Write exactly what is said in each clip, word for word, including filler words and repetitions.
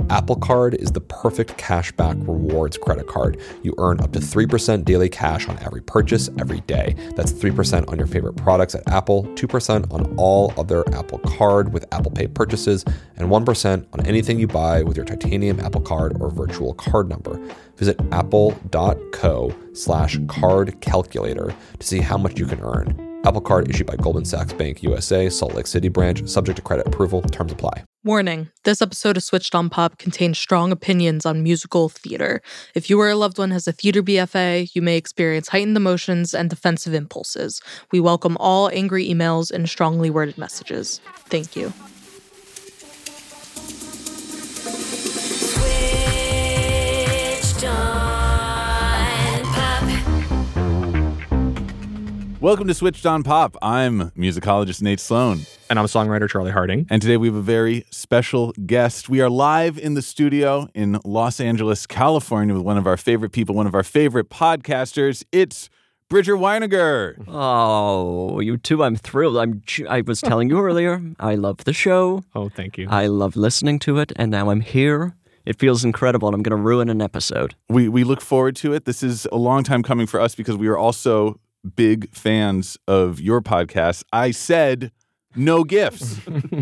Apple Card is the perfect cashback rewards credit card. You earn up to three percent daily cash on every purchase every day. That's three percent on your favorite products at Apple, two percent on all other Apple Card with Apple Pay purchases, and one percent on anything you buy with your titanium Apple Card or virtual card number. Visit apple.co slash card calculator to see how much you can earn. Apple Card issued by Goldman Sachs Bank U S A, Salt Lake City branch, subject to credit approval. Terms apply. Warning, this episode of Switched on Pop contains strong opinions on musical theater. If you or a loved one has a theater B F A, you may experience heightened emotions and defensive impulses. We welcome all angry emails and strongly worded messages. Thank you. Welcome to Switched on Pop. I'm musicologist Nate Sloan. And I'm songwriter Charlie Harding. And today we have a very special guest. We are live in the studio in Los Angeles, California with one of our favorite people, one of our favorite podcasters. It's Bridger Winegar. Oh, you too. I'm thrilled. I'm. I was telling you earlier, I love the show. Oh, thank you. I love listening to it, and now I'm here. It feels incredible, and I'm going to ruin an episode. We, we look forward to it. This is a long time coming for us because we are also big fans of your podcast. I said no gifts.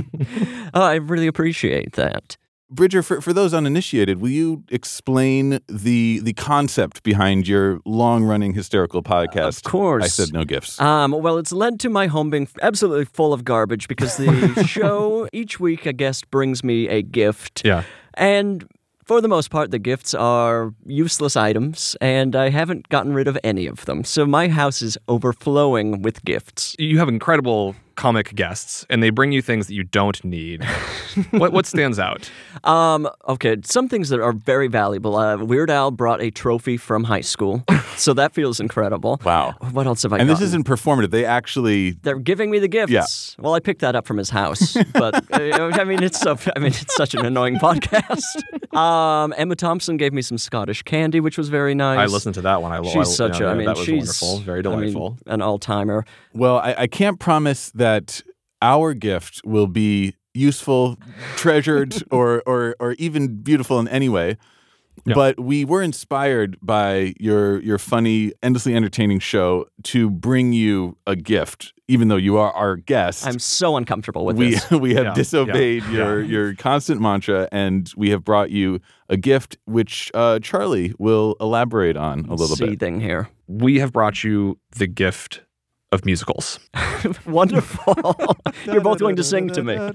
Oh, I really appreciate that. Bridger, for, for those uninitiated, will you explain the the concept behind your long-running hysterical podcast? Of course. I said no gifts. Um, well, it's led to my home being absolutely full of garbage because the show, each week a guest brings me a gift. Yeah. And for the most part, the gifts are useless items, and I haven't gotten rid of any of them. So my house is overflowing with gifts. You have incredible comic guests, and they bring you things that you don't need. what what stands out? Um, okay, some things that are very valuable. Uh, Weird Al brought a trophy from high school, so that feels incredible. Wow. What else have I And gotten? this isn't performative. They actually... They're giving me the gifts. Yeah. Well, I picked that up from his house, but uh, I mean, it's so, I mean, it's such an annoying podcast. Um, Emma Thompson gave me some Scottish candy, which was very nice. I listened to that one. I She's I, such yeah, a, I yeah, mean, that was she's wonderful. Very delightful. I mean, an all-timer. Well, I, I can't promise that our gift will be useful, treasured, or, or or even beautiful in any way. Yeah. But we were inspired by your your funny, endlessly entertaining show to bring you a gift, even though you are our guest. I'm so uncomfortable with we this. we have Yeah, disobeyed yeah, your yeah. your constant mantra, and we have brought you a gift, which uh, Charlie will elaborate on a little bit. Seething here. We have brought you the gift of musicals. Wonderful. You're both going to sing to me.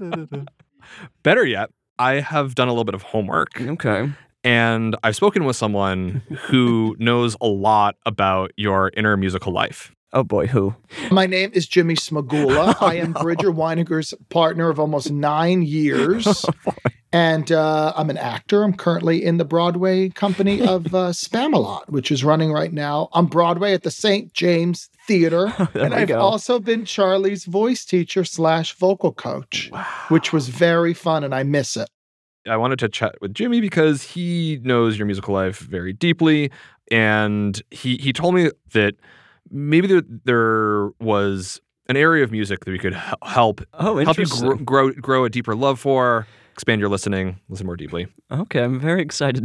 Better yet, I have done a little bit of homework. Okay. And I've spoken with someone who knows a lot about your inner musical life. Oh boy, who? My name is Jimmy Smagula. I am Bridger Winegar's partner of almost nine years. And uh, I'm an actor. I'm currently in the Broadway company of uh, Spamalot, which is running right now on Broadway at the Saint James Theater. There and we I've go. also been Charlie's voice teacher slash vocal coach, which was very fun, and I miss it. I wanted to chat with Jimmy because he knows your musical life very deeply. And he, he told me that maybe there, there was an area of music that we could h- help Oh, help you interesting. grow, grow grow a deeper love for, expand your listening, listen more deeply. Okay, I'm very excited.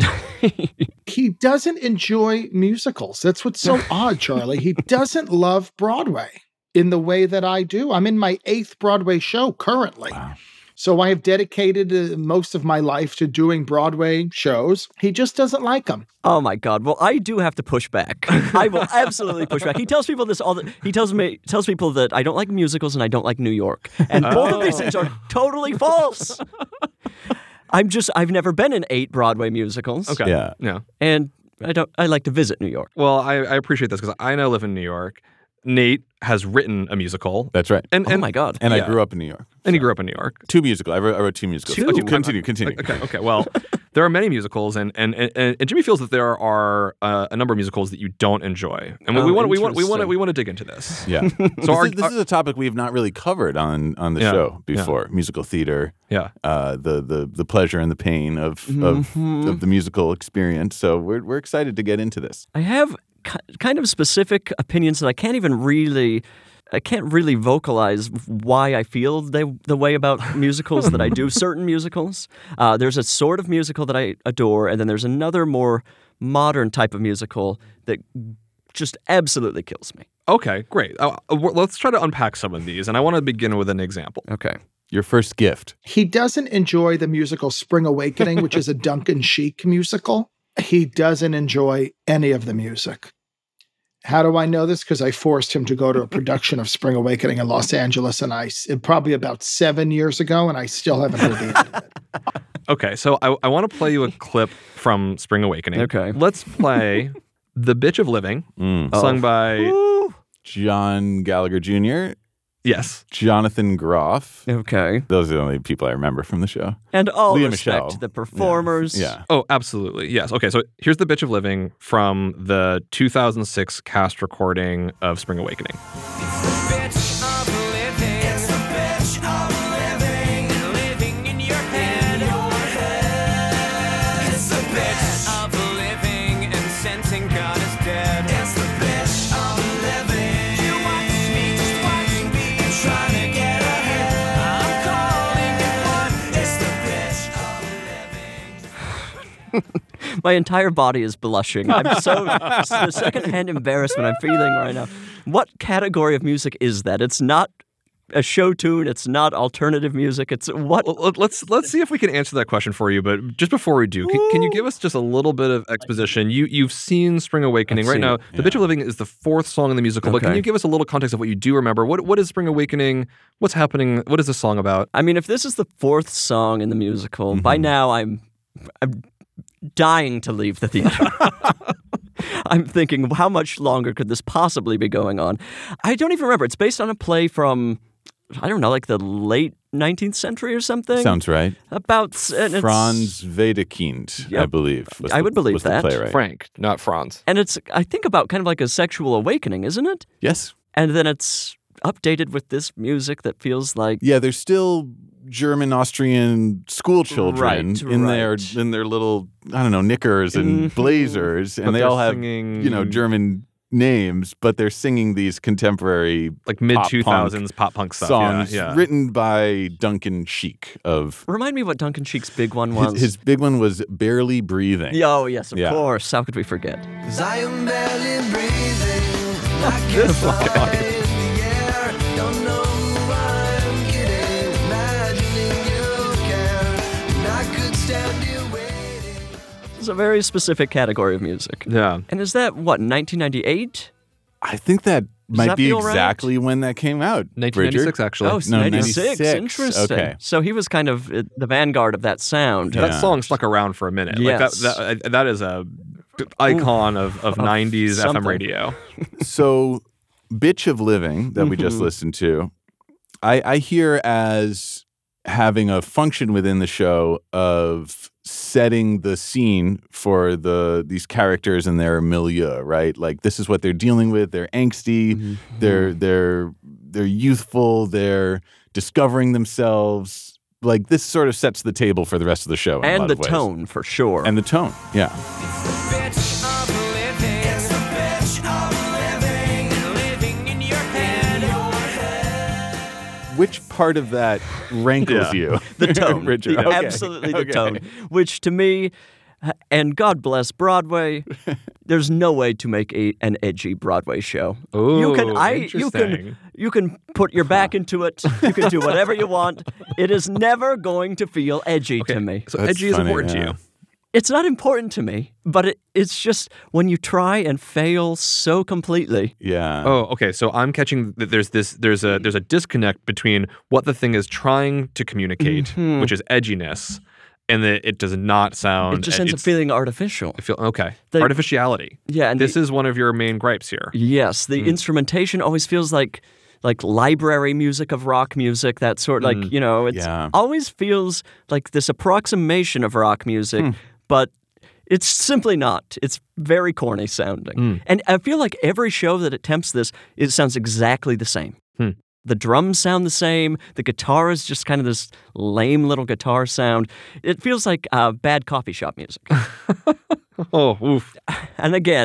He doesn't enjoy musicals. That's what's so odd, Charlie. He doesn't love Broadway in the way that I do. I'm in my eighth Broadway show currently. Wow. So I have dedicated uh, most of my life to doing Broadway shows. He just doesn't like them. Oh my God! Well, I do have to push back. I will absolutely push back. He tells people this all. The, he tells me tells people that I don't like musicals and I don't like New York, and both of these things are totally false. I'm just I've never been in eight Broadway musicals. Okay. Yeah. Yeah. and I don't. I like to visit New York. Well, I, I appreciate this because I now live in New York. Nate has written a musical. That's right. And, Oh and my God! And yeah. I grew up in New York. And he grew up in New York. Two musicals. I wrote, I wrote two musicals. Two? Oh, continue, continue. Okay, okay. Well, there are many musicals, and and, and, and Jimmy feels that there are uh, a number of musicals that you don't enjoy, and we Oh, want we want we want to interesting. we want to dig into this. Yeah. So this our, is, this our- is a topic we have not really covered on, on the Yeah, show yeah. before. Musical theater, yeah. uh, the, the the pleasure and the pain of Mhm. of, of the musical experience. So we're we're excited to get into this. I have ki- kind of specific opinions that I can't even really I can't really vocalize why I feel the, the way about musicals that I do certain musicals. Uh, there's a sort of musical that I adore, and then there's another more modern type of musical that just absolutely kills me. Okay, great. Uh, let's try to unpack some of these, and I want to begin with an example. Okay. Your first gift. He doesn't enjoy the musical Spring Awakening, which is a Duncan Sheik musical. He doesn't enjoy any of the music. How do I know this? Because I forced him to go to a production of Spring Awakening in Los Angeles, and I probably about seven years ago, and I still haven't heard the end of it. Okay, so I, I want to play you a clip from Spring Awakening. Okay. Let's play The Bitch of Living, Mm. sung by... Ooh. John Gallagher Junior, Yes. Jonathan Groff. Okay. Those are the only people I remember from the show. And all Lea respect Michele. to the performers. Yeah. Oh, absolutely. Yes. Okay, so here's The Bitch of Living from the two thousand six cast recording of Spring Awakening. My entire body is blushing. I'm so it's the secondhand embarrassment I'm feeling right now. What category of music is that? It's not a show tune. It's not alternative music. It's what? Well, let's let's see if we can answer that question for you. But just before we do, can, can you give us just a little bit of exposition? You you've seen Spring Awakening I've right seen now. it, The Bitch of Living is the fourth song in the musical. But can Okay. you give us a little context of what you do remember? What what is Spring Awakening? What's happening? What is this song about? I mean, if this is the fourth song in the musical, Mm-hmm. by now I'm I'm dying to leave the theater. I'm thinking, how much longer could this possibly be going on? I don't even remember. It's based on a play from, I don't know, like the late nineteenth century or something. Sounds right. About and it's- Franz Wedekind, I Yep. believe. was I the- would believe was the that. playwright. Frank, not Franz. And it's, I think, about kind of like a sexual awakening, isn't it? Yes. And then it's updated with this music that feels like Yeah, there's still German Austrian school children Right, in their right. in their little I don't know knickers and Mhm. blazers, and But they they're all have singing- you know German names, but they're singing these contemporary Like mid two thousands pop punk stuff. songs yeah, yeah. written by Duncan Sheik of. Remind me what Duncan Sheik's big one His, was. his big one was Barely Breathing. Oh, yes, of Yeah. course. How could we forget? 'Cause I am barely breathing. I can't fly in the air. Don't know who I'm kidding. Imagining you care. And I could stand here waiting. It's a very specific category of music. Yeah. And is that, what, nineteen ninety-eight? I think that might that be feel right? exactly when that came out. nineteen ninety-six, Bridger. actually. Oh, it's No, ninety-six. ninety-six. Interesting. Okay. So he was kind of uh, the vanguard of that sound. Yeah. That song stuck around for a minute. Yes. Like that, that, that is a icon of, of nineties F M something. radio. So, Bitch of Living that we just Mhm. listened to, I, I hear as having a function within the show of setting the scene for the these characters and their milieu, right? Like this is what they're dealing with. They're angsty. Mm-hmm. They're they're they're youthful. They're discovering themselves. Like this sort of sets the table for the rest of the show in a And lot the of ways. tone, for sure. And the tone, yeah. Bitch of living. It's the bitch of living. Living in your head. Which part of that rankles Yeah. you? the tone. Richard? The- Okay. Absolutely the Okay. tone. Which to me, and God bless Broadway, there's no way to make a, an edgy Broadway show. you can Ooh, I you can interesting. you can put your back into it. You can do whatever you want. It is never going to feel edgy to me. So That's edgy is funny, important yeah. to you. It's not important to me, but it, it's just when you try and fail so completely. Yeah. Oh, okay. So I'm catching that there's this there's a there's a disconnect between what the thing is trying to communicate, Mhm. which is edginess, and that it does not sound. It just ends up it's- feeling artificial. I feel okay. The- Artificiality. Yeah, and This the- is one of your main gripes here. Yes, the instrumentation always feels like like library music of rock music, that sort like, Mm. you know, it Yeah. always feels like this approximation of rock music, but it's simply not. It's very corny sounding. Mm. And I feel like every show that attempts this, it sounds exactly the same. Hmm. The drums sound the same. The guitar is just kind of this lame little guitar sound. It feels like uh, bad coffee shop music. Oh, oof. And again,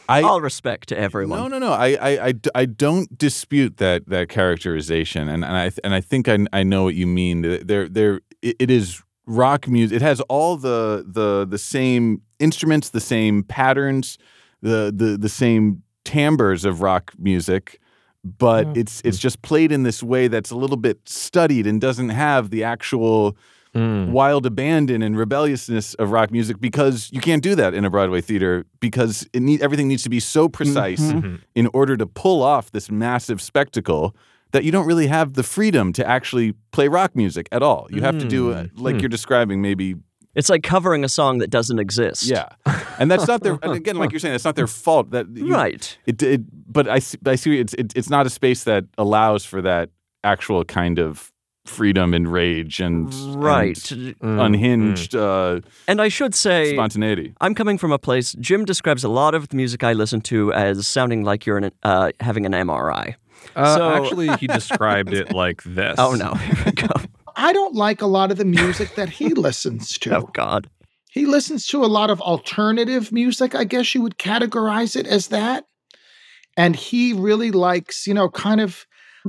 I, All respect to everyone. No, no, no. I, I, I, d- I don't dispute that that characterization, and, and I and I think I, I know what you mean. There, there, it, it is rock music. It has all the the the same instruments, the same patterns, the the the same timbres of rock music, but Mm. it's it's just played in this way that's a little bit studied and doesn't have the actual Mm. wild abandon and rebelliousness of rock music, because you can't do that in a Broadway theater, because it need, everything needs to be so precise Mhm. in order to pull off this massive spectacle that you don't really have the freedom to actually play rock music at all. You have to do, uh, like Mm. you're describing, maybe, It's like covering a song that doesn't exist. yeah. And that's not their, and again, like you're saying, it's not their fault. That you, Right. It, it, but I, see- I see it's, it, it's not a space that allows for that actual kind of freedom and rage and, Right. and Mm. unhinged uh, And I should say, spontaneity. I'm coming from a place. Jim describes a lot of the music I listen to as sounding like you're in, uh, having an M R I. Uh, So- actually, he described it like this. Oh no, here we go. I don't like a lot of the music that he listens to. Oh God. He listens to a lot of alternative music, I guess you would categorize it as that. And he really likes, you know, kind of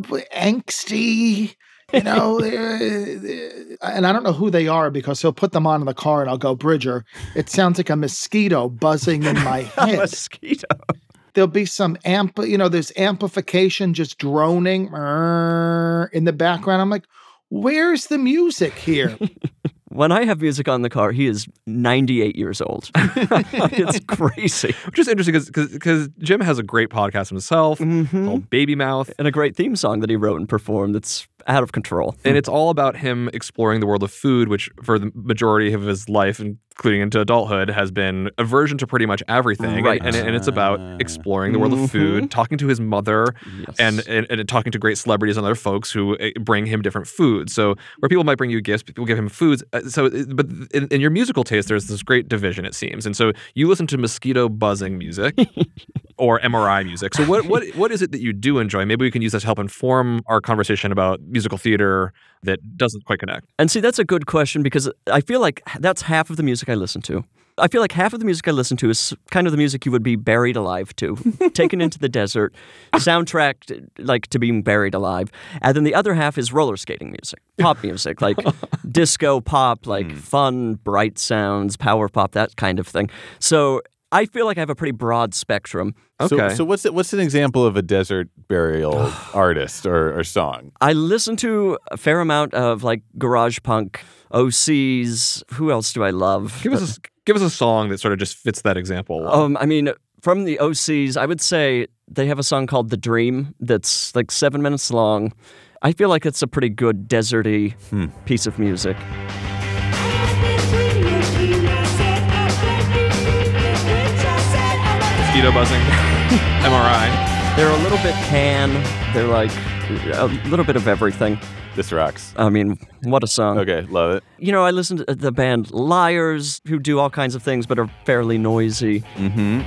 angsty, you know, uh, and I don't know who they are because he'll put them on in the car and I'll go, Bridger, it sounds like a mosquito buzzing in my head. Mosquito. There'll be some amp, you know, there's amplification just droning "Mrrr" in the background. I'm like, where's the music here? When I have music on the car, he is ninety-eight years old. It's crazy. Which is interesting because because Jim has a great podcast himself Mhm. called Baby Mouth. And a great theme song that he wrote and performed that's out of control. And it's all about him exploring the world of food, which for the majority of his life, including into adulthood, has been aversion to pretty much everything. Right. And, and, and it's about exploring the world of food, talking to his mother, Yes. and, and and talking to great celebrities and other folks who uh, bring him different foods. So where people might bring you gifts, people give him foods. Uh, So, uh, but in, in your musical taste, there's this great division, it seems. And so you listen to mosquito buzzing music or M R I music. So what what what is it that you do enjoy? Maybe we can use that to help inform our conversation about musical theater that doesn't quite connect. And see, that's a good question because I feel like that's half of the music I listen to. I feel like half of the music I listen to is kind of the music you would be buried alive to, taken into the desert, soundtracked like to being buried alive. And then the other half is roller skating music, pop music, like disco pop, like fun, bright sounds, power pop, that kind of thing. So I feel like I have a pretty broad spectrum. Okay. So, so what's it, what's an example of a desert burial artist or, or song? I listen to a fair amount of like garage punk, O Cs. Who else do I love? Give us a, give us a song that sort of just fits that example. Um, I mean, from the O Cs, I would say they have a song called "The Dream" that's like seven minutes long. I feel like it's a pretty good deserty piece of music. Mosquito buzzing, M R I. They're a little bit Can. They're like a little bit of everything. This rocks. I mean, what a song. Okay, love it. You know, I listen to the band Liars, who do all kinds of things but are fairly noisy. Mm-hmm.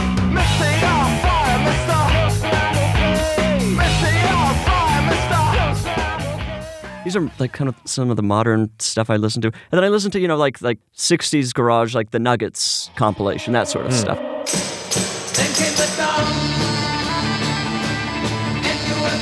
These are like kind of some of the modern stuff I listen to. And then I listen to, you know, like like sixties garage, like the Nuggets compilation, that sort of stuff. Then came the dawn, and you were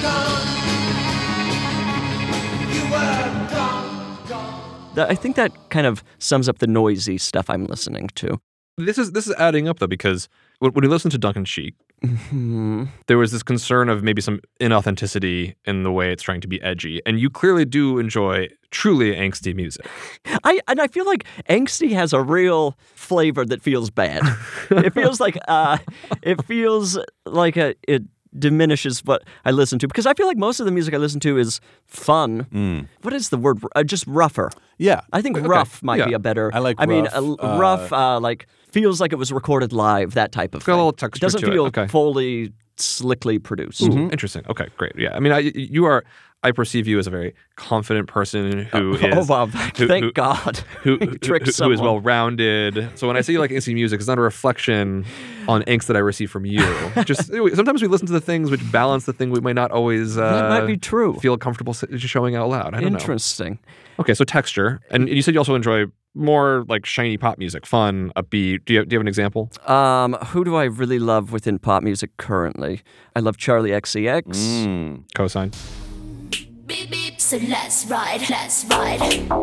gone. You were gone, gone. That- I think that kind of sums up the noisy stuff I'm listening to. This is this is adding up though, because when, when we listen to Duncan Sheik, there was this concern of maybe some inauthenticity in the way it's trying to be edgy, and you clearly do enjoy truly angsty music. I and I feel like angsty has a real flavor that feels bad. It feels like uh, it feels like a, it diminishes what I listen to because I feel like most of the music I listen to is fun. Mm. What is the word? Uh, just rougher. Yeah. I think Okay. rough might Yeah. be a better. I like I mean, rough, a, uh, rough, uh, like feels like it was recorded live. That type of It's got a thing. little texture It doesn't to it. feel Okay. fully slickly produced. Ooh, interesting. Okay, great. Yeah, I mean, I, you are. I perceive you as a very confident person who is. Oh wow! who- Thank who- God. Who, We who, tricked who is someone. well rounded. So when I say you like angsty music, it's not a reflection on angst that I receive from you. Just sometimes we listen to the things which balance the thing we might not always uh, That might be true. feel comfortable s- showing out loud. I don't know. Interesting. Okay, so texture, and you said you also enjoy more like shiny pop music, fun, upbeat. Do you have, do you have an example? Um, who do I really love within pop music currently? I love Charlie X C X. Mm. Cosign. Beep beep, so let's ride, let's ride.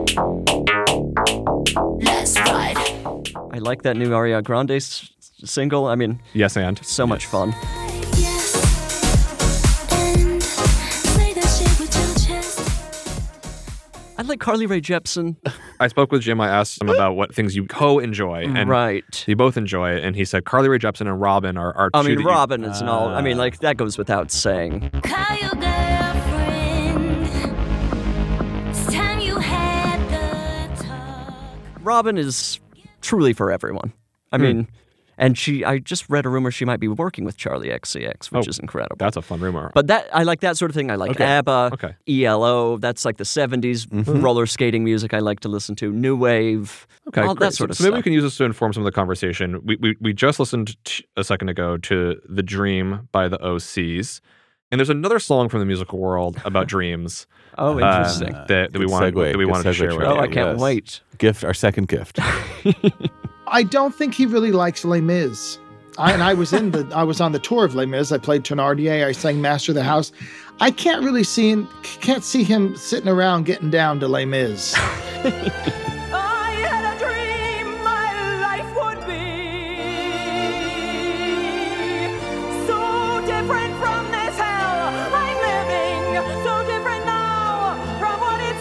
Let's ride. I like that new Ariana Grande s- single. I mean, Yes, and so much fun. Yes. And say that shit with your chest. I like Carly Rae Jepsen. I spoke with Jim. I asked him about what things you co-enjoy, and Right. you both enjoy it. And he said Carly Rae Jepsen and Robin are, are I two mean, that you- Robin is an all. I mean, like, that goes without saying. Call your girlfriend. It's time you had the talk. Robin is truly for everyone. I mean, and she, I just read a rumor she might be working with Charlie X C X, which Oh, is incredible. That's a fun rumor. But that, I like that sort of thing. I like Okay. ABBA, Okay. E L O. That's like the seventies roller skating music I like to listen to. New wave. Okay, all great. that sort so, of so maybe stuff. we can use this to inform some of the conversation. We we, we just listened t- a second ago to "The Dream" by the O Cs, and there's another song from the musical world about dreams. Oh, uh, interesting. that, that we Good wanted segue. that we Good wanted to segue, share with Charlie. oh, you. I can't yes. wait. Gift, our second gift. I don't think he really likes Les Mis. I, and I was in the I was on the tour of Les Mis. I played Thénardier. I sang Master of the House. I can't really see him, can't see him sitting around getting down to Les Mis. I had a dream my life would be so different from this hell I'm living, so different now from what it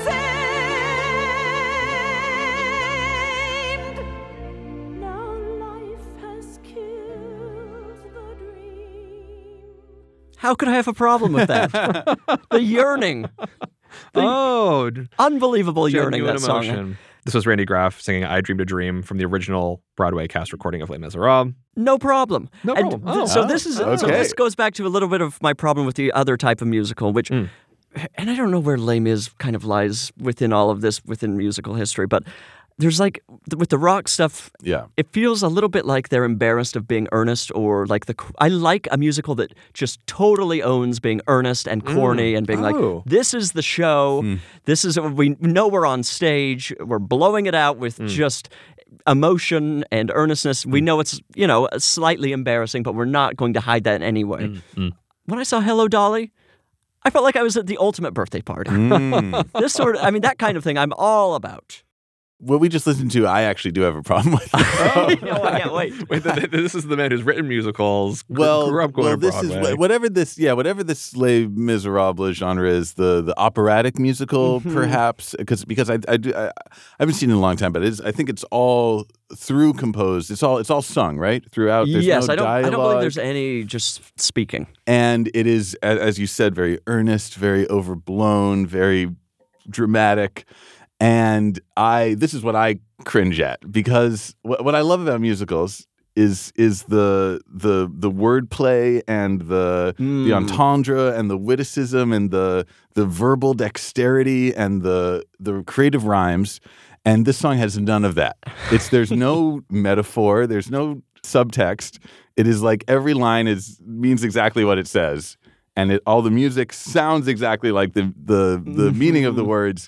seemed. Now life has killed the dream. How could I have a problem with that? The yearning. Oh, d- Unbelievable yearning, genuine that song. emotion. This was Randy Graff singing "I Dreamed a Dream" from the original Broadway cast recording of Les Miserables. No problem. No And problem. th- Oh. so this is so Okay. this goes back to a little bit of my problem with the other type of musical, which, Mm. and I don't know where Les Mis kind of lies within all of this within musical history, but there's like th- with the rock stuff, Yeah. it feels a little bit like they're embarrassed of being earnest, or like the. I like a musical that just totally owns being earnest and corny and being Oh. like, this is the show. This is we know we're on stage. We're blowing it out with just emotion and earnestness. We know it's you know slightly embarrassing, but we're not going to hide that in any way. When I saw Hello Dolly, I felt like I was at the ultimate birthday party. Mm. This sort of, I mean, that kind of thing I'm all about. What we just listened to, I actually do have a problem with. Oh, I can't wait. Wait, th- th- this is the man who's written musicals. gr- Well, grew up going well, to this Broadway. is wha- whatever this, yeah, whatever this Les Miserables genre is, the the operatic musical, Mm-hmm. perhaps, because because I I, do, I I haven't seen it in a long time, but it is, I think it's all through composed. It's all it's all sung right throughout. There's yes, no I don't. I don't believe dialogue. there's any just speaking. And it is, a- as you said, very earnest, very overblown, very dramatic. And I, this is what I cringe at, because what, what I love about musicals is is the the the wordplay and the the Mm. entendre and the witticism and the the verbal dexterity and the the creative rhymes. And this song has none of that. It's there's no metaphor, there's no subtext. It is like every line is means exactly what it says, and it all the music sounds exactly like the the the meaning of the words.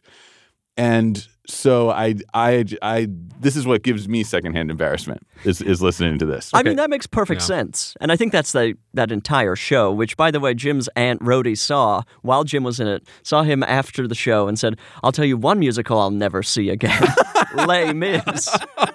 And so I I I this is what gives me secondhand embarrassment is is listening to this. I mean, that makes perfect Yeah. sense. And I think that's the that entire show, which, by the way, Jim's Aunt Rhodey saw while Jim was in it, saw him after the show and said, I'll tell you one musical I'll never see again. Les Mis.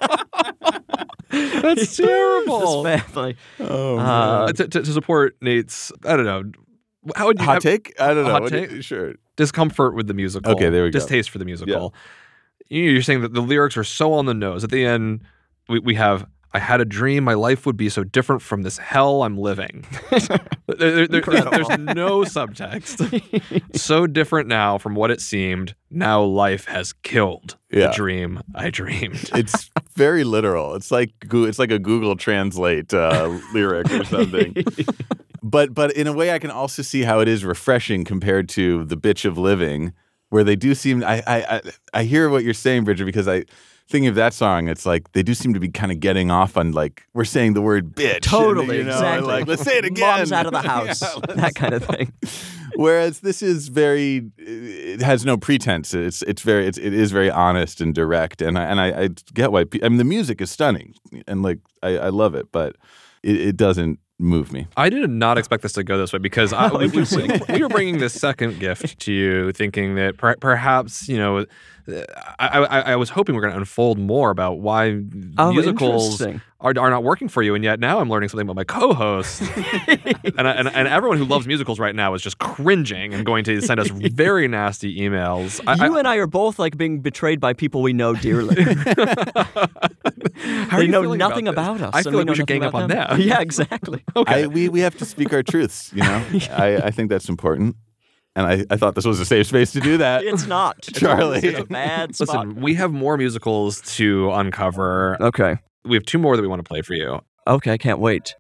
That's terrible. His family. Oh, Uh, to, to, to support Nate's, I don't know. How would you hot have take? I don't know. hot What do you- take? Sure. discomfort with the musical? Okay, there we go. Distaste for the musical. You- You're saying that the lyrics are so on the nose. At the end, we, we have, I had a dream my life would be so different from this hell I'm living. there, there- there- there's no subtext. So different now from what it seemed. Now life has killed Yeah. the dream I dreamed. It's very literal. It's like Goo- it's like a Google Translate uh, lyric or something. But but in a way, I can also see how it is refreshing compared to the bitch of living, where they do seem. I I I, I hear what you're saying, Bridget, because I thinking of that song, it's like they do seem to be kind of getting off on like we're saying the word bitch. Totally, and, you know, exactly. Like let's say it again. Mom's out of the house. Yeah, that kind of thing. Whereas this is very, it has no pretense. It's it's very it's, it is very honest and direct, and I, and I, I get why. I mean, the music is stunning, and like I, I love it, but it, it doesn't move me. I did not expect this to go this way because I, we, we, we were bringing this second gift to you, thinking that per, perhaps you know, I, I, I was hoping we we're going to unfold more about why Oh, musicals interesting. are, are not working for you, and yet now I'm learning something about my co-host, and, I, and and everyone who loves musicals right now is just cringing and going to send us very nasty emails. I, You I, and I are both like being betrayed by people we know dearly. How are They you know feeling nothing about, about, this? us. I and feel like know we should nothing gang up about on them. them. Yeah, exactly. Okay. I, we we have to speak our truths. You know, I, I think that's important, and I, I thought this was a safe space to do that. It's not. Charlie. It's a bad spot. Listen, we have more musicals to uncover. Okay. We have two more that we want to play for you. Okay, I can't wait.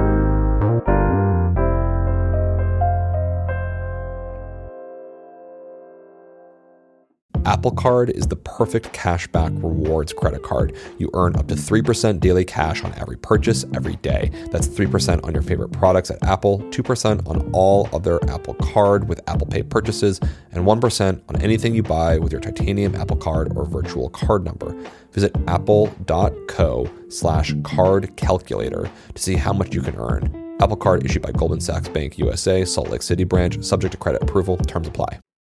Apple Card is the perfect cashback rewards credit card. You earn up to three percent daily cash on every purchase every day. That's three percent on your favorite products at Apple, two percent on all other Apple Card with Apple Pay purchases, and one percent on anything you buy with your titanium Apple Card or virtual card number. Visit apple.co slash card calculator to see how much you can earn. Apple Card issued by Goldman Sachs Bank U S A, Salt Lake City branch, subject to credit approval. Terms apply.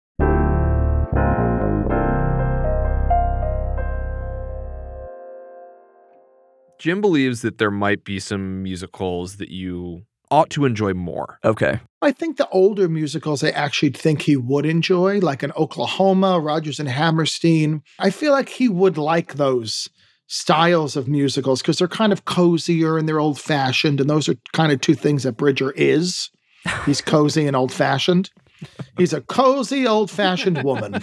Jim believes that there might be some musicals that you ought to enjoy more. Okay. I think the older musicals I actually think he would enjoy, like an Oklahoma, Rodgers and Hammerstein. I feel like he would like those styles of musicals because they're kind of cozier and they're old fashioned. And those are kind of two things that Bridger is. He's cozy and old fashioned. He's a cozy, old fashioned woman.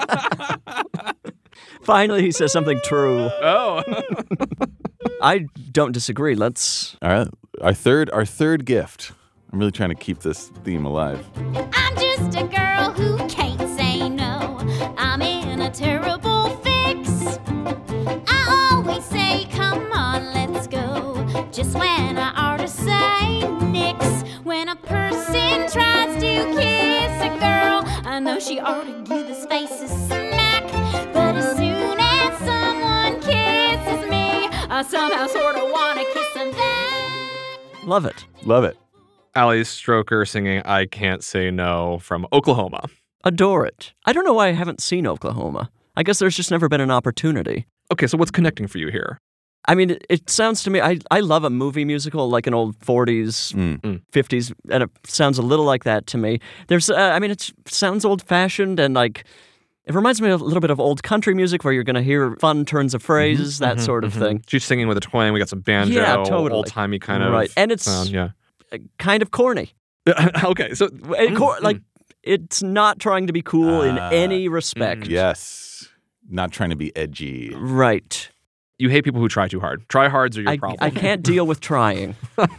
Finally, he says something true. Oh. I don't disagree. Let's. All right, our third our third gift. I'm really trying to keep this theme alive. I'm just a girl who can't say no. I'm in a terrible fix. I always say, come on, let's go. Just when I ought to say nix. When a person tries to kiss a girl, I know she ought to give his face a smack. But as soon as someone kisses me, I somehow sort of want to kiss him back. Love it. Love it. Ali Stroker singing I Can't Say No from Oklahoma. Adore it. I don't know why I haven't seen Oklahoma. I guess there's just never been an opportunity. Okay, so what's connecting for you here? I mean, it, it sounds to me, I, I love a movie musical like an old forties, Mm. fifties, and it sounds a little like that to me. There's, uh, I mean, it sounds old-fashioned and like, it reminds me of a little bit of old country music where you're going to hear fun turns of phrases, that sort of thing. She's singing with a twang. We got some banjo, Yeah, totally. old-timey kind of Right, and it's- sound. Yeah. Uh, Kind of corny. Okay, so It cor- Mm, like, mm. it's not trying to be cool in Ah, any respect. Yes, not trying to be edgy. Right. you hate people who try too hard. Try hards are your I, problem. I can't deal with trying.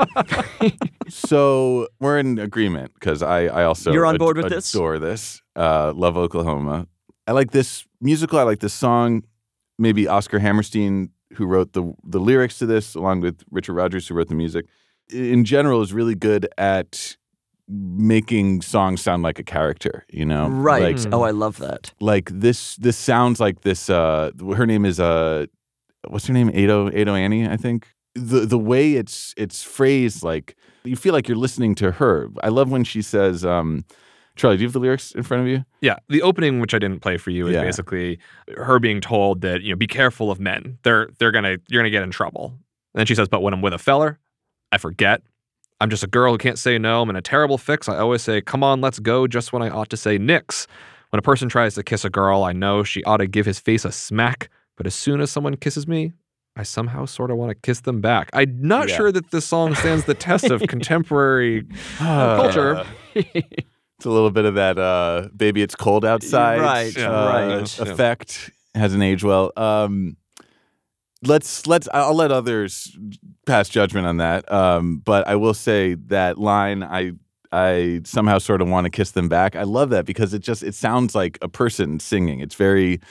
So we're in agreement because I, I also You're on ad- board with this? adore this. Uh, love Oklahoma. I like this musical. I like this song. Maybe Oscar Hammerstein, who wrote the the lyrics to this, along with Richard Rodgers, who wrote the music, in general is really good at making songs sound like a character. You know, Right. Like, Oh, I love that. like this. This sounds like this. Uh, her name is uh, what's her name? Ado Ado Annie, I think. The the way it's it's phrased, like you feel like you're listening to her. I love when she says, um, Charlie, do you have the lyrics in front of you? Yeah, the opening, which I didn't play for you, is Yeah. basically her being told that, you know, be careful of men. They're they're gonna you're gonna get in trouble. And then she says, but when I'm with a feller, I forget. I'm just a girl who can't say no. I'm in a terrible fix. I always say, come on, let's go, just when I ought to say nix. When a person tries to kiss a girl, I know she ought to give his face a smack. But as soon as someone kisses me, I somehow sort of want to kiss them back. I'm not Yeah. sure that this song stands the test of contemporary culture. It's a little bit of that uh, "baby, it's cold outside" Right, uh, right. effect. Hasn't aged well. Um, let's let's. I'll let others pass judgment on that. Um, but I will say that line. I I somehow sort of want to kiss them back. I love that because it just it sounds like a person singing. It's very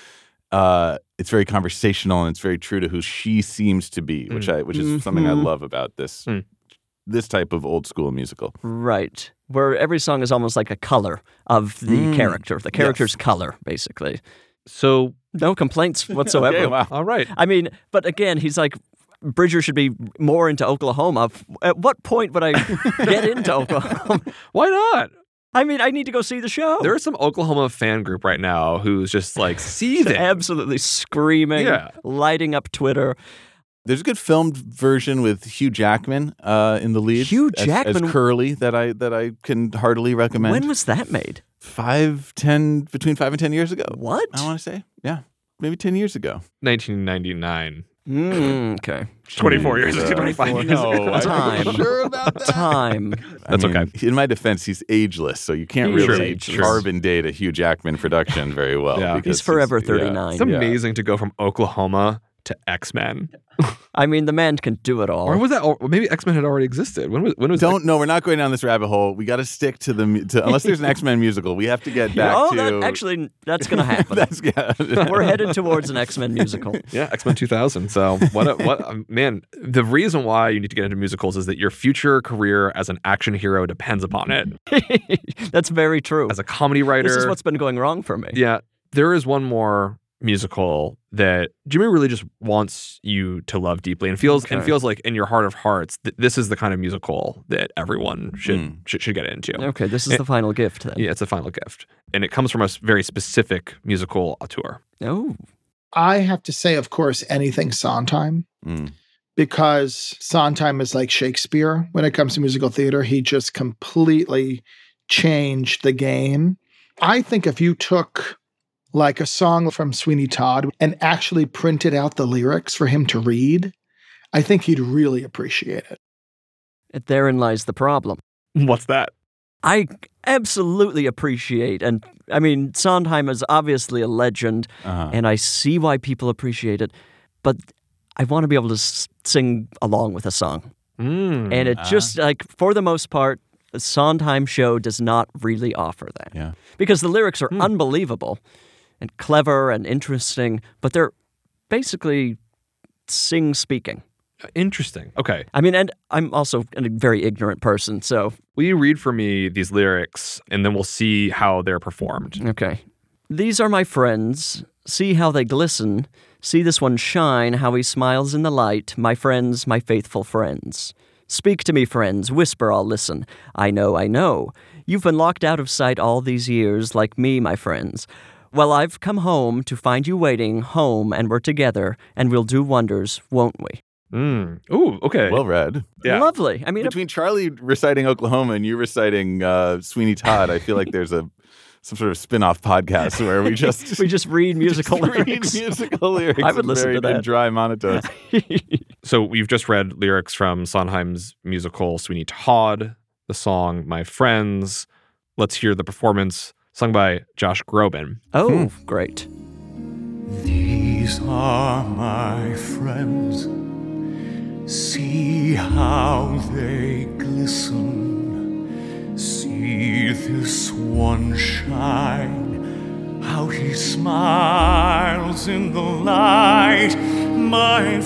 uh, it's very conversational and it's very true to who she seems to be, which I which is something I Mhm. love about this Mm. this type of old school musical. Right. Where every song is almost like a color of the Mm. character, the character's color, basically. So, No complaints whatsoever. Okay, wow. all right. I mean, but again, he's like, Bridger should be more into Oklahoma. At what point would I get into Oklahoma? Why not? I mean, I need to go see the show. There is some Oklahoma fan group right now who's just like seething. Absolutely screaming, Yeah. lighting up Twitter. There's a good filmed version with Hugh Jackman uh, in the lead. Hugh as- Jackman? as Curly that I that I can heartily recommend. When was that made? five, ten, between five and ten years ago? What? I want to say, yeah, maybe ten years ago. nineteen ninety-nine. Mm, okay. twenty-four years, Uh, twenty-five years no, ago. I'm Time. not sure about that. Time. I That's mean, okay. In my defense, he's ageless, so you can't He is really ageless. carbon date a Hugh Jackman production very well. Yeah. because He's forever yeah. thirty-nine. It's amazing to go from Oklahoma to X-Men. I mean, the man can do it all. Or was that? Or maybe X-Men had already existed. When was? When was? Don't no, we're not going down this rabbit hole. We got to stick to the mu- to, unless there's an X-Men musical. We have to get back oh, to that, actually, that's going to happen. that's yeah. We're headed towards an X-Men musical. Yeah, X-Men two thousand. So what? A, what? A, man, the reason why you need to get into musicals is that your future career as an action hero depends upon it. That's very true. As a comedy writer, This is what's been going wrong for me. yeah, there is one more musical that Jimmy really just wants you to love deeply and feels and Okay. feels like in your heart of hearts that this is the kind of musical that everyone should Mm. should, should get into. Okay, this is It- the final gift then. Yeah, it's a final gift, and it comes from a s- very specific musical auteur. Oh, I have to say, of course, anything Sondheim, Mm. because Sondheim is like Shakespeare when it comes to musical theater. He just completely changed the game. I think if you took like a song from Sweeney Todd and actually printed out the lyrics for him to read, I think he'd really appreciate it. therein lies the problem. What's that? I absolutely appreciate, and I mean, Sondheim is obviously a legend, Uh-huh. and I see why people appreciate it, but I want to be able to s- sing along with a song. Mm. And it just, like, for the most part, the Sondheim show does not really offer that. Yeah. Because the lyrics are unbelievable and clever and interesting, but they're basically sing-speaking. Interesting. Okay. I mean, and I'm also a very ignorant person, so Will you read for me these lyrics and then we'll see how they're performed? okay. These are my friends. See how they glisten. See this one shine, how he smiles in the light. My friends, my faithful friends. Speak to me, friends. Whisper, I'll listen. I know, I know. You've been locked out of sight all these years, like me, my friends. Well, I've come home to find you waiting, home, and we're together, and we'll do wonders, won't we? Mm. Ooh, okay. Well read. yeah. Lovely. I mean, if- Between Charlie reciting Oklahoma and you reciting uh, Sweeney Todd, I feel like there's a some sort of spin-off podcast where we just we just read musical read lyrics. musical lyrics. I would in listen very, to that. in dry monotones. So we've just read lyrics from Sondheim's musical Sweeney Todd, the song My Friends. Let's hear the performance sung by Josh Groban. Oh, great. These are my friends. See how they glisten. See this one shine. How he smiles in the light. My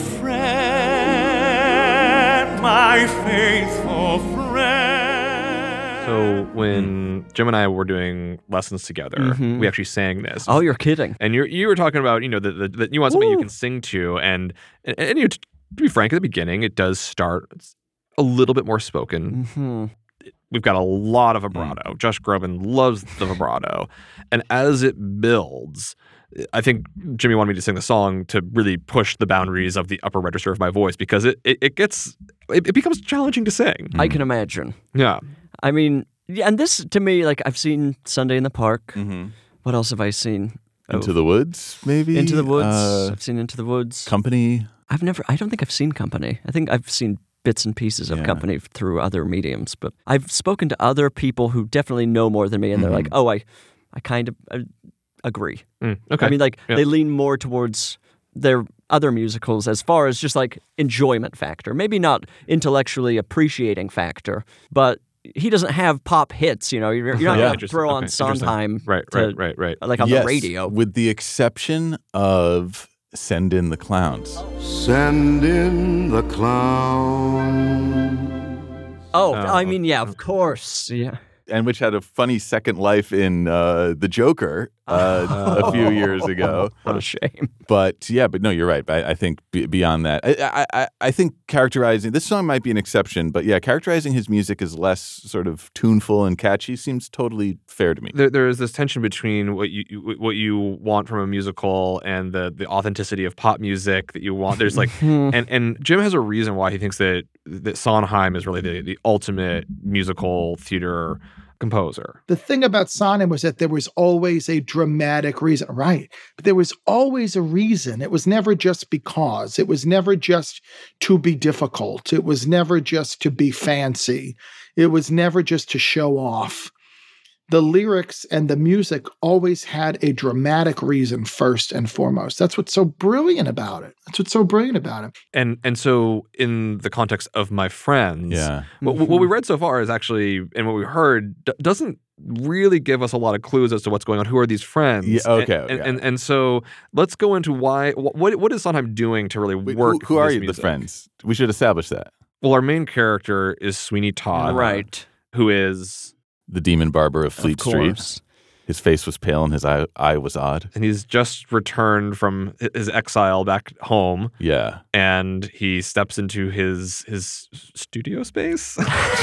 friend, my faithful friend. So when Jim and I were doing lessons together, Mhm. we actually sang this. Oh, you're kidding. And you you were talking about, you know, that that you want something you can sing to. And, and, and you know, to be frank, at the beginning, it does start a little bit more spoken. Hmm. We've got a lot of vibrato. Josh Groban loves the vibrato. And as it builds, I think Jimmy wanted me to sing the song to really push the boundaries of the upper register of my voice because it, it, it gets, it, it becomes challenging to sing. I can imagine. Yeah. I mean, yeah, and this to me, like, I've seen Sunday in the Park. Mm-hmm. What else have I seen? Oh, Into the Woods, maybe? Into the Woods. Uh, I've seen Into the Woods. Company. I've never, I don't think I've seen Company. I think I've seen bits and pieces of Yeah. Company through other mediums, but I've spoken to other people who definitely know more than me, and they're like, Mhm. oh, I, I kind of uh, agree. Mm, okay. I mean, like, Yeah. they lean more towards their other musicals as far as just like enjoyment factor. Maybe not intellectually appreciating factor, but he doesn't have pop hits. You know, you're, you're not Yeah. going to throw on Okay, interesting. Sondheim, Right, to- right, right, right. like on yes, the radio. with the exception of Send in the Clowns. Send in the clown. Oh, Oh, I mean, yeah, of course, yeah. And which had a funny second life in uh, The Joker uh, a few years ago. What a shame. But yeah, but no, you're right. I, I think b- beyond that, I, I, I think characterizing this song might be an exception, but yeah, characterizing his music as less sort of tuneful and catchy seems totally fair to me. There, there is this tension between what you you- what you want from a musical and the the authenticity of pop music that you want. There's like, and and Jim has a reason why he thinks that that Sondheim is really the the ultimate musical theater composer. The thing about Sondheim was that there was always a dramatic reason, right? But there was always a reason. It was never just because. It was never just to be difficult. It was never just to be fancy. It was never just to show off. The lyrics and the music always had a dramatic reason first and foremost. That's what's so brilliant about it. That's what's so brilliant about it. And and so in the context of My Friends, Yeah. what, what we read so far is actually, and what we heard, d- doesn't really give us a lot of clues as to what's going on. Who are these friends? Yeah, okay, And, and, okay. and and so let's go into why. wh- What what is Sondheim doing to really Wait, work? who who are this you, the music? friends? We should establish that. Well, our main character is Sweeney Todd, Right. Who is, The demon barber of Fleet Of Street. course. His face was pale and his eye, eye was odd. and he's just returned from hi- his exile back home, Yeah. and he steps into his his studio space,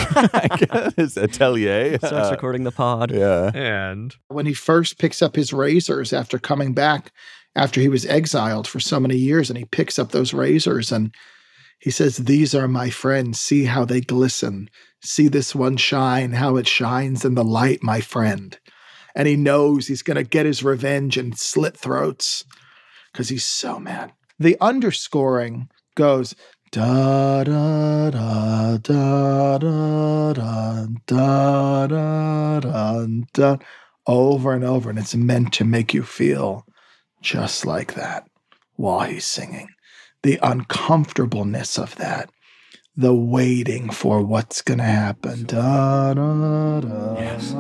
I guess his atelier. Starts Uh, recording the pod. yeah. and When he first picks up his razors after coming back, after he was exiled for so many years, and he picks up those razors and he says, "These are my friends. See how they glisten. See this one shine, how it shines in the light, my friend." And he knows he's going to get his revenge and slit throats because he's so mad. The underscoring goes da da da da da da da da da da over and over, and it's meant to make you feel just like that while he's singing. The uncomfortableness of that, the waiting for what's going to happen. Da da da. Yes.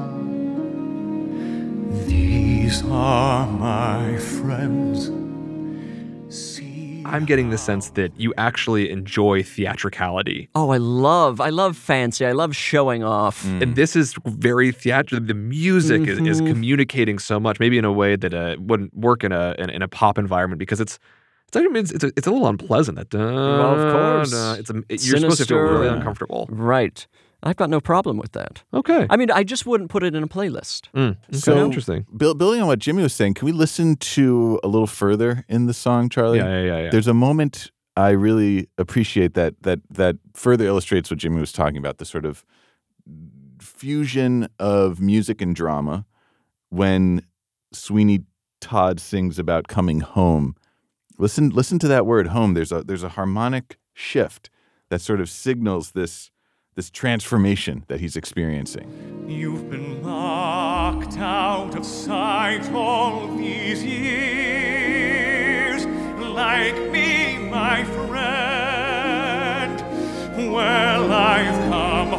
These are my friends. See I'm getting the sense that you actually enjoy theatricality. Oh, I love, I love fancy. I love showing off. And this is very theatrical. The music is, is Mhm. communicating so much, maybe in a way that uh, wouldn't work in a in, in a pop environment because it's it's actually it's, it's, a, it's a little unpleasant. That Well, of course. uh, it's a, it- you're supposed to feel Sinister. really Yeah. uncomfortable. Right. I've got no problem with that. Okay. I mean, I just wouldn't put it in a playlist. Mm, okay. So- Interesting. Buil- building on what Jimmy was saying, can we listen to a little further in the song, Charlie? Yeah, yeah, yeah, yeah. There's a moment I really appreciate that that that further illustrates what Jimmy was talking about, the sort of fusion of music and drama when Sweeney Todd sings about coming home. Listen listen to that word home. There's a there's a harmonic shift that sort of signals this this transformation that he's experiencing. You've been locked out of sight all these years, like me, my friend. Well, I've come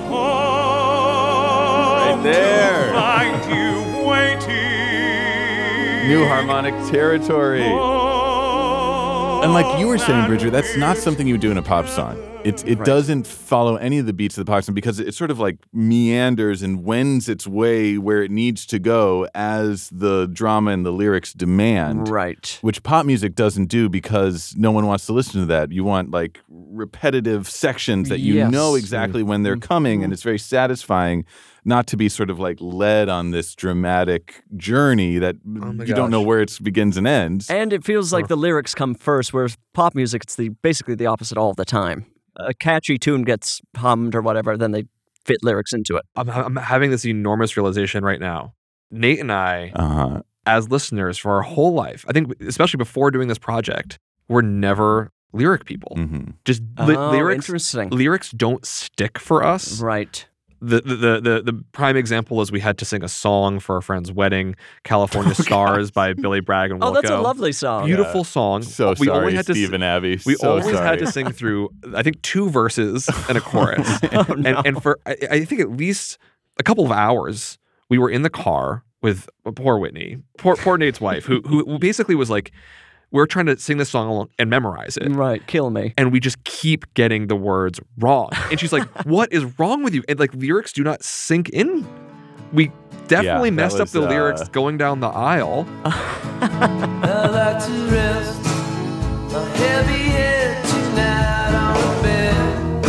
home Right there. to find you waiting. New harmonic territory. And like you were saying, Bridger, that's not something you would do in a pop song. It it Right. doesn't follow any of the beats of the pop song because it sort of like meanders and wends its way where it needs to go as the drama and the lyrics demand. Right. Which pop music doesn't do because no one wants to listen to that. You want like repetitive sections that you Yes. know exactly when they're coming, and it's very satisfying not to be sort of like led on this dramatic journey that Oh my you don't know gosh. where it begins and ends. And it feels like the lyrics come first, whereas pop music, it's the basically the opposite all the time. A catchy tune gets hummed or whatever, then they fit lyrics into it. I'm, I'm having this enormous realization right now. Nate and I, Uh-huh. as listeners for our whole life, I think especially before doing this project, we're never lyric people. Mm-hmm. Just li- Oh, lyrics. interesting. Lyrics don't stick for us Right. The, the the the the prime example is we had to sing a song for a friend's wedding, "California Stars" by Billy Bragg and Wilco. Oh, that's a lovely song. Beautiful song. So we sorry, only had to Steve and Abby. We so always sorry. had to sing through, I think, two verses and a chorus. Oh, no. and, and for, I, I think, at least a couple of hours, we were in the car with poor Whitney, poor, poor Nate's wife, who, who basically was like, we're trying to sing this song along and memorize it. Right, kill me. And we just keep getting the words wrong. And she's like, what is wrong with you? And like, lyrics do not sink in. We definitely Yeah, that messed up was, the uh, lyrics going down the aisle. I like to rest my heavy head tonight on the bed.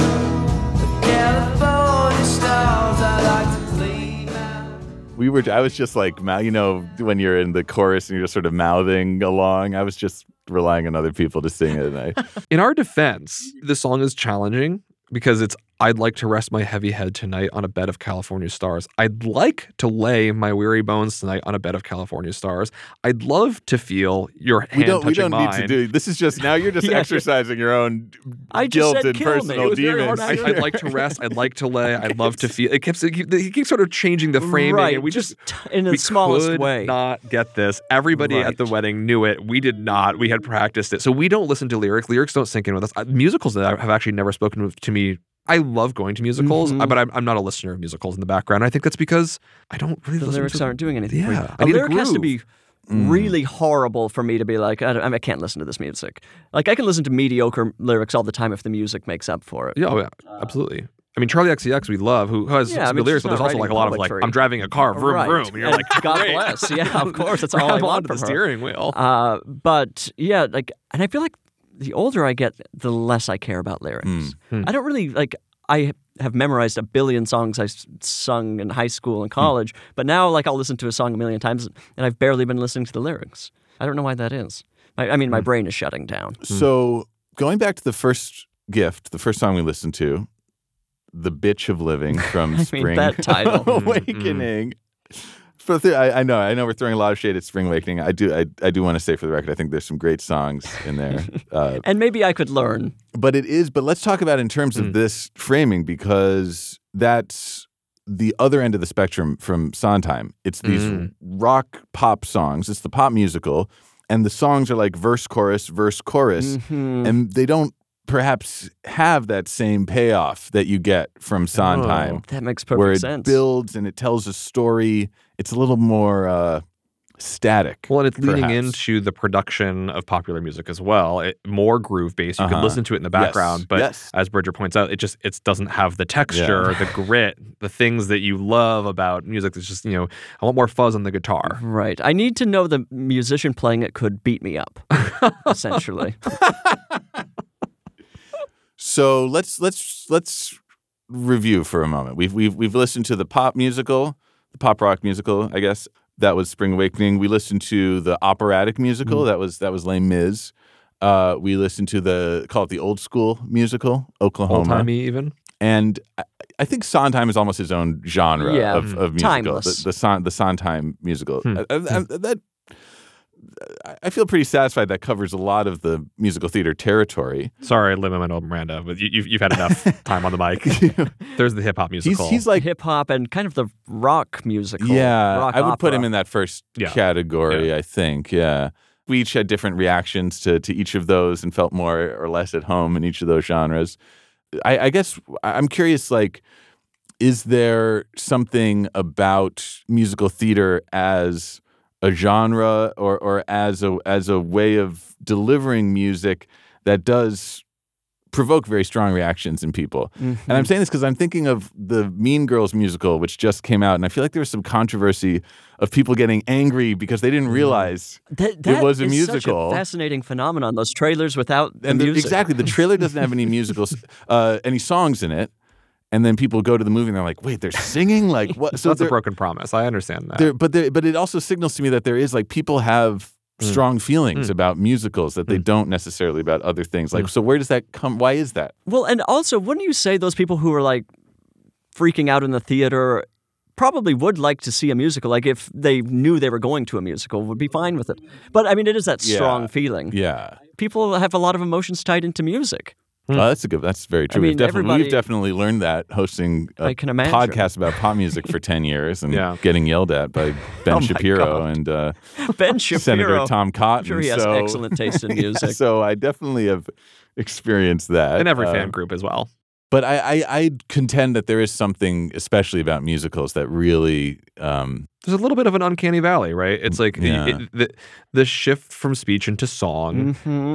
The California stars I like to play now. We were. I was just like, mou- you know, when you're in the chorus and you're just sort of mouthing along. I was just relying on other people to sing it. And I, In our defense, the song is challenging because it's, I'd like to rest my heavy head tonight on a bed of California stars. I'd like to lay my weary bones tonight on a bed of California stars. I'd love to feel your hand we don't. We touching don't need mine. to do. This is just now. You're just Yeah, exercising your own I just guilt said and kill me. personal It was very demons. hard I, I'd like to rest. I'd like to lay. I'd love to feel. It keeps. He keeps sort of changing the framing, Right, and we just, just t- in the we smallest could way. not get this. Everybody Right. at the wedding knew it. We did not. We had practiced it, so we don't listen to lyrics. Lyrics don't sink in with us. Uh, Musicals that have actually never spoken with- to me. I love going to musicals, Mhm. uh, but I'm, I'm not a listener of musicals in the background. I think that's because I don't really The listen lyrics to aren't doing anything for you. Yeah, I A need a lyric has to groove. be really horrible for me to be like, I, don't, I can't listen to this music. Like, I can listen to mediocre lyrics all the time if the music makes up for it. Yeah, oh, yeah, absolutely. I mean, Charlie X C X, we love, who who has Yeah, I some mean, good lyrics, she's but there's not also like a writing lot of like, poetry. I'm driving a car, vroom, Right. vroom. And you're like, God great. bless. Yeah, of course. That's all I Grab want onto from the her. steering wheel. Uh, but yeah, like, and I feel like the older I get, the less I care about lyrics. Hmm. I don't really like. I have memorized a billion songs I s- sung in high school and college, but now like I'll listen to a song a million times, and I've barely been listening to the lyrics. I don't know why that is. I, I mean, my brain is shutting down. So going back to the first gift, the first song we listened to, "The Bitch of Living" from I mean, Spring that title. Awakening. For the, I, I know, I know, we're throwing a lot of shade at Spring Awakening. I do, I, I do want to say for the record, I think there's some great songs in there. Uh, And maybe I could learn. but it is. But let's talk about it in terms of Mm. this framing, because that's the other end of the spectrum from Sondheim. It's these Mm. rock pop songs. It's the pop musical, and the songs are like verse, chorus, verse, chorus, Mhm. and they don't perhaps have that same payoff that you get from Sondheim, Oh. That makes perfect where it sense. builds and it tells a story. It's a little more uh, static. Well, and it's leading perhaps. into the production of popular music as well. It, more groove based. You Uh-huh. can listen to it in the Yes. background, but Yes. as Bridger points out, it just it doesn't have the texture, the grit, the things that you love about music. It's just, you know, I want more fuzz on the guitar. Right. I need to know the musician playing it could beat me up, essentially. So let's let's let's review for a moment. We've we've we've listened to the pop musical, the pop rock musical, I guess. That was Spring Awakening. We listened to the operatic musical. Mm-hmm. That was that was Les Mis. Uh, we listened to the call it the old school musical, Oklahoma. Old timey even. And I, I think Sondheim is almost his own genre Yeah. of, of musical. Timeless. The, the, Son, the Sondheim musical. Hmm. I, I, I- that I feel pretty satisfied that covers a lot of the musical theater territory. Sorry, Lin-Manuel Miranda, but you, you've you've had enough time on the mic. There's the hip hop He's musical. he's like Hip hop and kind of the rock musical. yeah, rock I would put opera. him in that first Yeah. category. I think yeah. We each had different reactions to to each of those and felt more or less at home in each of those genres. I, I guess I'm curious, like, is there something about musical theater as a genre or or as a as a way of delivering music that does provoke very strong reactions in people? Mm-hmm. And I'm saying this because I'm thinking of the Mean Girls musical, which just came out, and I feel like there was some controversy of people getting angry because they didn't realize That, that was a is musical. Such a fascinating phenomenon. Those trailers without the and the, music. exactly the trailer doesn't have any musicals, uh, any songs in it, and then people go to the movie and they're like, "Wait, they're singing like what?" so that's a there- broken promise. I understand that. there, but there, but it also signals to me that there is like people have Mm. strong feelings Mm. about musicals that they Mm. don't necessarily about other things. Like, Mm. so where does that come? Why is that? Well, and also, wouldn't you say those people who are like freaking out in the theater probably would like to see a musical? Like, if they knew they were going to a musical, would be fine with it. But I mean, it is that Yeah. strong feeling. Yeah, People have a lot of emotions tied into music. Oh, that's a good. That's very true. I mean, we've, definitely, everybody- we've definitely learned that hosting a I can imagine. podcast about pop music for ten years and Yeah. getting yelled at by Ben Oh my Shapiro God. and uh, Ben Shapiro. Senator Tom Cotton. I'm sure he has so, excellent taste in music. so I definitely have experienced that In every Uh, fan group as well. But I, I, I contend that there is something, especially about musicals, that really. Um, There's a little bit of an uncanny valley, right? It's like it- Yeah. it- the, the shift from speech into song hmm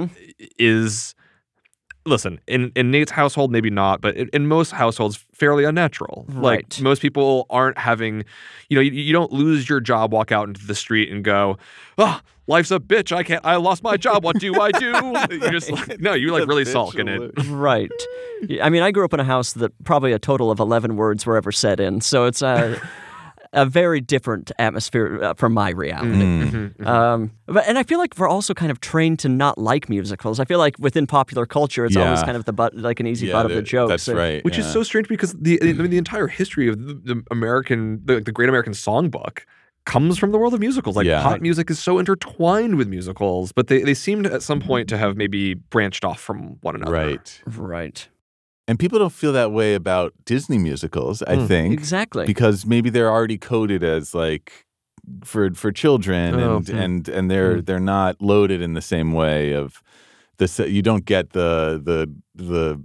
is, listen, in, in Nate's household, maybe not, but in, in most households, fairly unnatural. Right. Like most people aren't having, you know, you, you don't lose your job, walk out into the street and go, oh, life's a bitch. I can't, I lost my job. What do I do? You just, like, no, you like really sulk in it. Right. Yeah, I mean, I grew up in a house that probably a total of eleven words were ever said in, so it's a a very different atmosphere uh, from my reality. mm. Um, but and I feel like we're also kind of trained to not like musicals. I feel like within popular culture, it's always Yeah. kind of the butt, like an easy Yeah, butt of the there- joke. That's So- right. Which is yeah. so strange because the I mean the entire history of the, the American the, the Great American Songbook comes from the world of musicals. Like Yeah. pop music is so intertwined with musicals, but they, they seemed at some point to have maybe branched off from one another. Right. Right. And people don't feel that way about Disney musicals, I Mm. think. Exactly. Because maybe they're already coded as like for for children Oh, and mm. and and they're they're not loaded in the same way of this you don't get the the the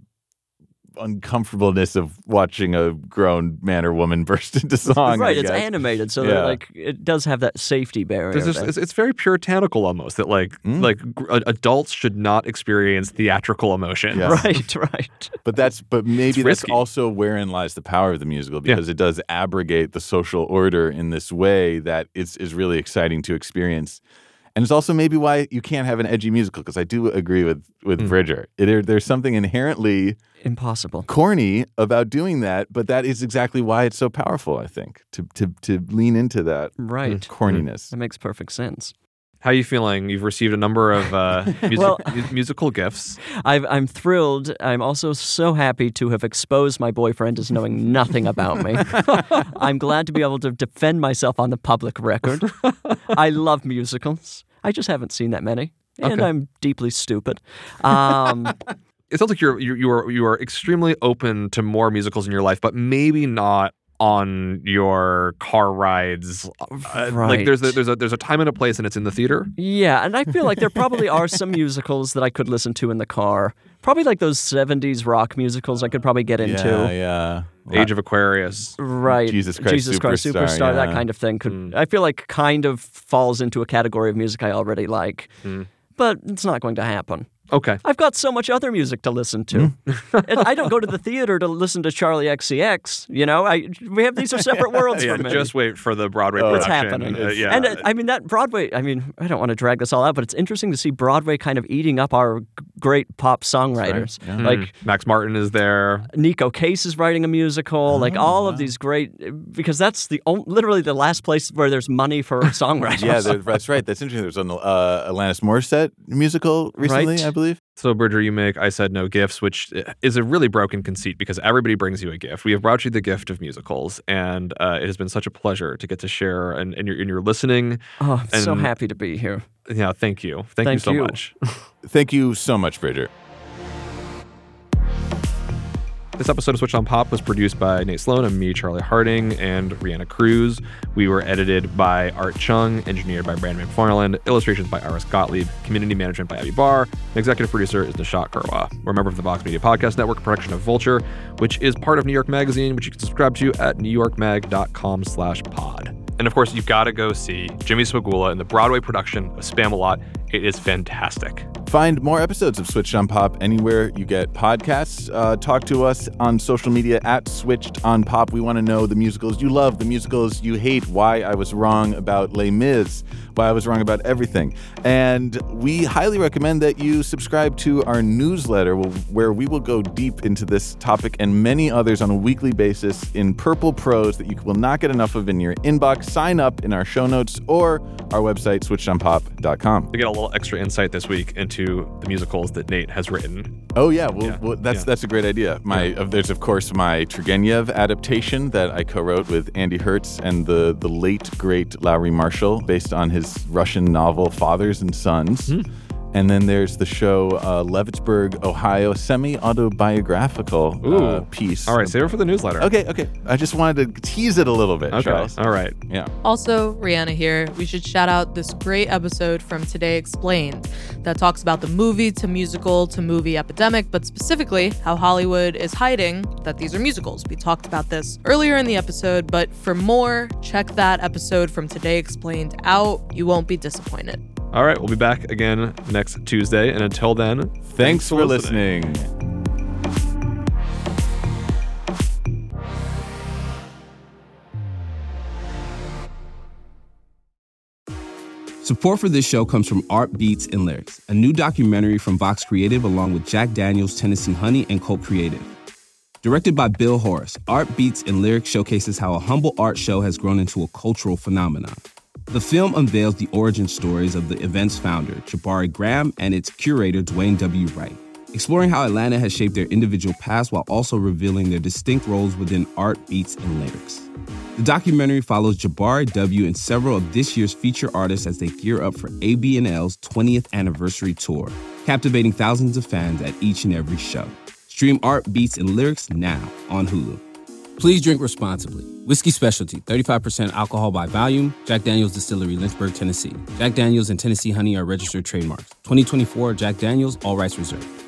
uncomfortableness of watching a grown man or woman burst into song. right. I It's guess. animated, so Yeah. that, like it does have that safety barrier. There's this, that- it's, it's very puritanical almost that like Mm. like gr- ad- adults should not experience theatrical emotions. Yeah. Right. Right. But that's but maybe that's risky. also wherein lies the power of the musical because it does abrogate the social order in this way that is is really exciting to experience. And it's also maybe why you can't have an edgy musical because I do agree with with Mm. Bridger. It, there's something inherently Impossible. corny about doing that, but that is exactly why it's so powerful, I think, to to to lean into that Right. corniness. That makes perfect sense. How are you feeling? You've received a number of uh, music, Well- mu- musical gifts. I've, I'm thrilled. I'm also so happy to have exposed my boyfriend as knowing nothing about me. I'm glad to be able to defend myself on the public record. I love musicals. I just haven't seen that many, and Okay. I'm deeply stupid. Um, It sounds like you're you you are you are extremely open to more musicals in your life, but maybe not on your car rides. Uh, Like Right. there's a, there's a there's a time and a place, and it's in the theater. yeah, and I feel like there probably are some musicals that I could listen to in the car. Probably like those seventies rock musicals I could probably get into. Yeah, yeah. Age of Aquarius. Right. Jesus Christ Jesus Christ Superstar, Superstar, that yeah. kind of thing could Mm. I feel like kind of falls into a category of music I already like. Mm. But it's not going to happen. Okay. I've got so much other music to listen to. And I don't go to the theater to listen to Charlie X C X, you know? I we have these are separate worlds Yeah, for me. just wait for the Broadway Oh, it's production. happening. Uh, yeah. And uh, I mean that Broadway, I mean, I don't want to drag this all out, but it's interesting to see Broadway kind of eating up our g- great pop songwriters. Yeah. Mm. Like Max Martin is there. Nico Case is writing a musical, like Oh, all of these great, because that's the on, literally the last place where there's money for songwriters. Yeah, there- that's right. That's interesting. There's an uh, Alanis Morissette musical recently, Right. I believe. So, Bridger, you make I Said No Gifts, which is a really broken conceit because everybody brings you a gift. We have brought you the gift of musicals, and uh, it has been such a pleasure to get to share. And, and, you're, and you're listening. Oh, I'm so And- happy to be here. Yeah, thank you. Thank, you Thank so you. much. Thank you so much, Bridger. This episode of Switch on Pop was produced by Nate Sloan and me, Charlie Harding, and Rihanna Cruz. We were edited by Art Chung, engineered by Brandon McFarland, illustrations by Iris Gottlieb, community management by Abby Barr, and executive producer is Nishat Kurwa. We're a member of the Vox Media Podcast Network, a production of Vulture, which is part of New York Magazine, which you can subscribe to at newyorkmag.com slash pod. And of course, you've got to go see Jimmy Smagula in the Broadway production of Spam-A-Lot. It is fantastic. Find more episodes of Switched on Pop anywhere you get podcasts. Uh, talk to us on social media at Switched on Pop. We want to know the musicals you love, the musicals you hate, why I was wrong about Les Mis, why I was wrong about everything. And we highly recommend that you subscribe to our newsletter where we will go deep into this topic and many others on a weekly basis in purple prose that you will not get enough of in your inbox. Sign up in our show notes or our website, switched on pop dot com. We get a little extra insight this week into the musicals that Nate has written. Oh yeah, well, Yeah, well that's yeah. that's a great idea. My uh, there's of course my Turgenev adaptation that I co-wrote with Andy Hertz and the the late great Lowry Marshall, based on his Russian novel Fathers and Sons. Hmm. And then there's the show uh, Levittsburg, Ohio, semi-autobiographical uh, piece. All right, save it for the newsletter. Okay, okay. I just wanted to tease it a little bit, Okay, Charles. all right. Yeah. Also, Rihanna here. We should shout out this great episode from Today Explained that talks about the movie to musical to movie epidemic, but specifically how Hollywood is hiding that these are musicals. We talked about this earlier in the episode, but for more, check that episode from Today Explained out. You won't be disappointed. All right, we'll be back again next Tuesday. And until then, Thanks, thanks for listening. Support for this show comes from Art Beats and Lyrics, a new documentary from Vox Creative along with Jack Daniels, Tennessee Honey, and Colt Creative. Directed by Bill Horace, Art Beats and Lyrics showcases how a humble art show has grown into a cultural phenomenon. The film unveils the origin stories of the event's founder, Jabari Graham, and its curator, Dwayne W. Wright, exploring how Atlanta has shaped their individual paths while also revealing their distinct roles within art, beats, and lyrics. The documentary follows Jabari W. and several of this year's feature artists as they gear up for A B and L's twentieth anniversary tour, captivating thousands of fans at each and every show. Stream Art, Beats, and Lyrics now on Hulu. Please drink responsibly. Whiskey Specialty, thirty-five percent alcohol by volume. Jack Daniels Distillery, Lynchburg, Tennessee. Jack Daniels and Tennessee Honey are registered trademarks. twenty twenty-four Jack Daniels, all rights reserved.